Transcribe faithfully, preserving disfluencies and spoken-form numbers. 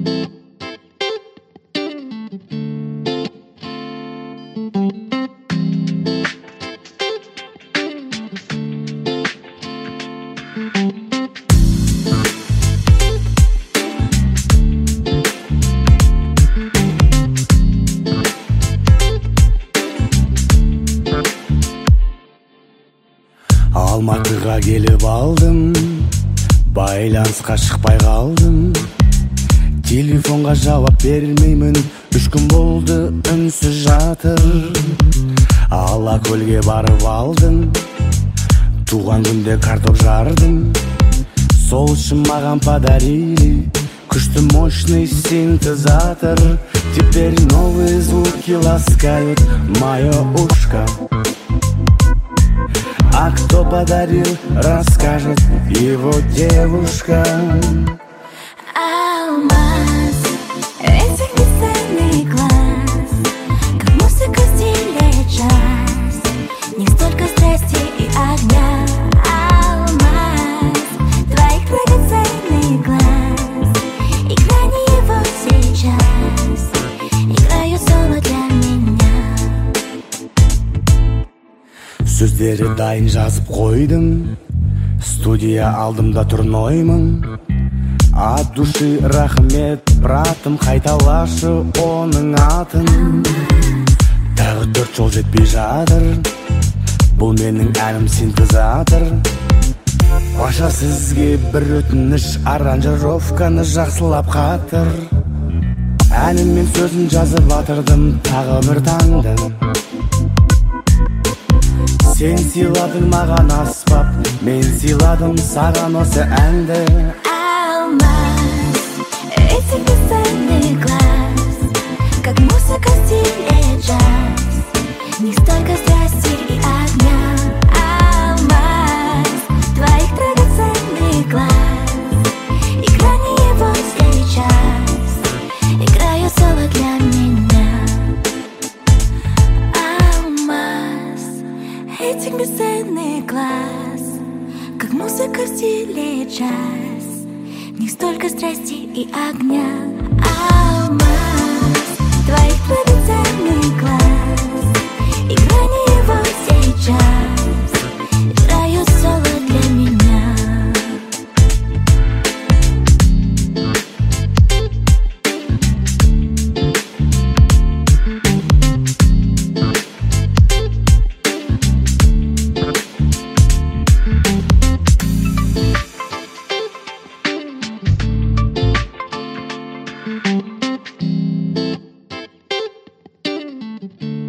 Алматыға келіп алдым, байланысқа шықпай қалдым. Телефонға жауап бермеймін, үш күн болды үнсіз жатыр. Алакөлге барып алдым, туған күнде картоп жардым. Сол үшін маған подарили күшті мощный синтезатор. Теперь новые звуки ласкают мое ушко. А кто подарил, расскажет его девушка. Алмаз, этих бесценный глаз, как музыка в стиле джаз, не столько страсти и огня. Алмаз, твоих драгоценный глаз, играй его сейчас, играю соло для меня. Сөздері дайын жазып қойдым, студия алдымда тұрноймын. От души рахмет, братым, қайталашы оның атын. Тағы төрт жол жетпей жатыр, бұл менің әнім синтезатор. Паша, сізге бір өтініш, аранжировканы жақсылап қатыр. Әнім мен сөзін жазып атырдым, тағы бір таңдым. Сен сыйладың маған аспап, мен сыйладым саған осы әнді. Алмаз, этих бесценный глаз, как музыка в стиле джаз, не столько страсти и огня. Алмаз, твоих драгоценный глаз, играй его сейчас, играю соло для меня. Этих бесценный глаз, как музыка в стиле джаз, не столько страсти и огня. Алмаз, твоих драгоценный глаз, играй его сейчас, играю соло для меня. Thank you.